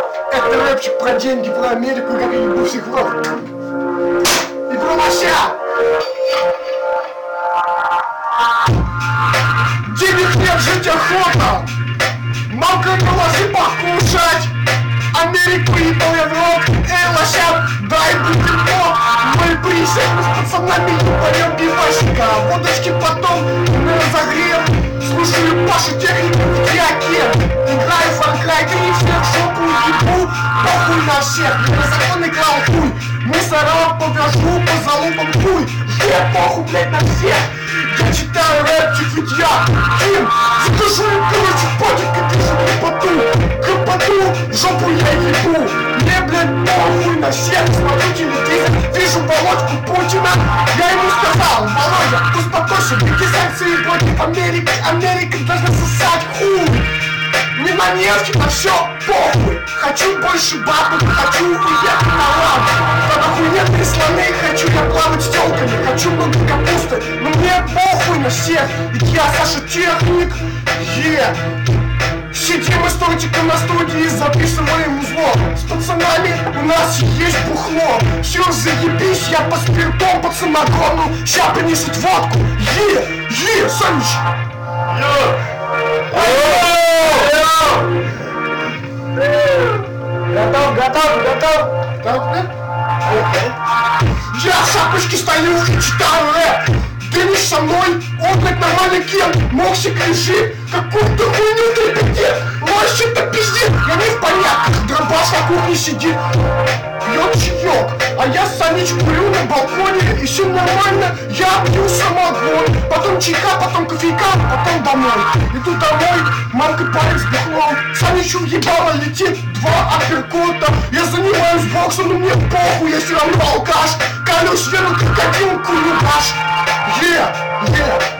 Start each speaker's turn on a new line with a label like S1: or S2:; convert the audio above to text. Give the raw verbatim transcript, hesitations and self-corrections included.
S1: Это рэпчик про деньги, про Америку, как я ебу всех в рот. И про лося. Денег нет, жить охота. Мамка, положи покушать. Америку ебал я в рот. Эй, лося, дай бутерброд. Мы присядем с пацанами ебанем пивасика. Водочки потом на разогрев. Слушаю Пашу технику в триаке. Играю в Far Cry, ты не всех жопу ебу. Похуй на всех, не на закон играл хуй. Мусора повяжу по залупам хуй. Е, похуй, блять, на всех. Я читаю рэпчик, ведь я Ким. Закажу им, короче, потик, как вижу крепоту. Крепоту, жопу я ебу. Мне, блядь, похуй на всех. Смотрю телевизор, вижу Володьку Путина. Я ему сказал: Володя, успокойся, беги санкции против Америки. Америка должна сосать хуй. Не на нефть, а все похуй. Хочу больше бабок, хочу уехать на лаву. Под охуенные слоны хочу я плавать с тёлками. Хочу много капусты, но мне похуй на всех. Ведь я Саша Техник. Е Сидим мы с тортиком на студии, записываем узло. С пацанами у нас есть бухло. Все, заебись, я по спиртом, по самогону. Ща принесут водку. Е, е, Саныч.
S2: Готов, готов, готов.
S1: Готов, да? Я в шапочке стою и читаю рэп. Ты не со мной, он, блядь, нормальный кем. Моксик лежит, какую-то хуйню трепетит. Лощит-то пиздит, я не в порядках. Дробаш на кухне сидит, пьет чаек. А я с Санич курю на балконе. И все нормально, я пью самогон. Потом чайка, потом кофейка, потом домой. Иду домой, мамка парень с бухлом. Саничу въебало летит два апперкота. Я занимаюсь боксом, но мне похуй, я все равно алкаш. Колюсь вену крокодил, курю баш. Е, е,